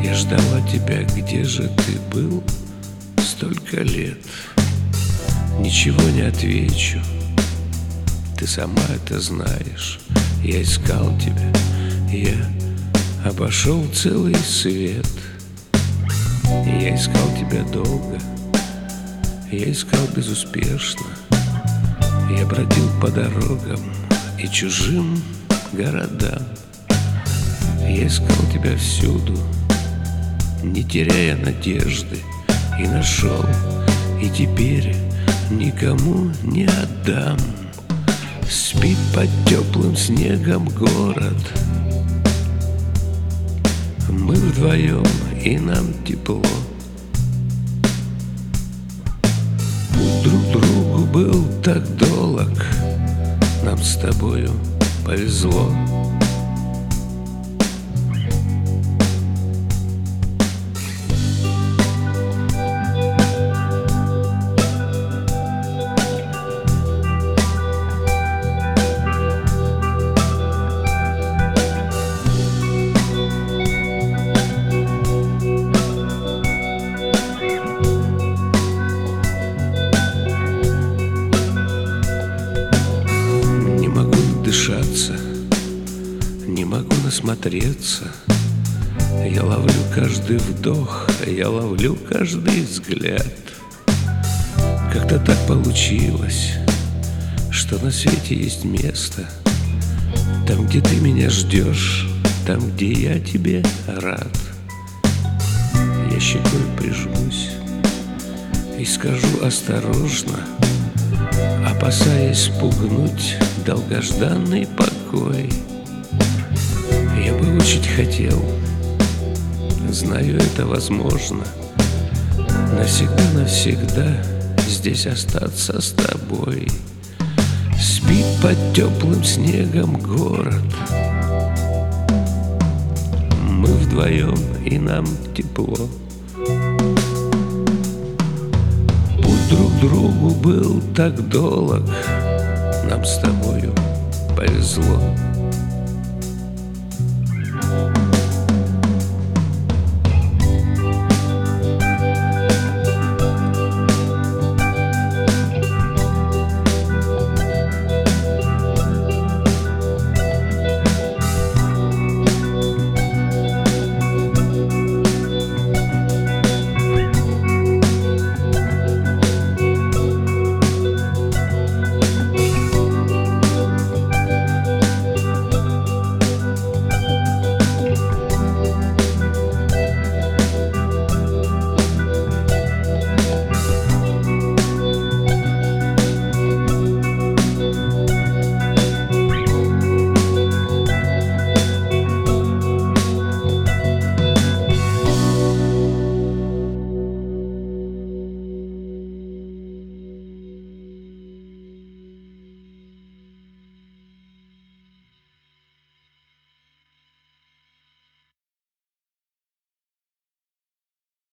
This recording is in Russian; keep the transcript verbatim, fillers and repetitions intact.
Я ждала тебя, где же ты был столько лет? Ничего не отвечу, ты сама это знаешь. Я искал тебя, я обошел целый свет. Я искал тебя долго, я искал безуспешно. Я бродил по дорогам и чужим городам. Я искал тебя всюду, не теряя надежды, и нашел, и теперь никому не отдам. Спит под теплым снегом город, мы вдвоем, и нам тепло. Путь друг другу был так долг, нам с тобою повезло. Дышаться, не могу насмотреться. Я ловлю каждый вдох, я ловлю каждый взгляд. Как-то так получилось, что на свете есть место, там, где ты меня ждешь, там, где я тебе рад. Я щекой прижмусь и скажу осторожно, опасаясь спугнуть долгожданный покой. Я бы очень хотел, знаю, это возможно, навсегда-навсегда здесь остаться с тобой. Спит под теплым снегом город, мы вдвоем, и нам тепло. Друг другу был так долг, нам с тобою повезло.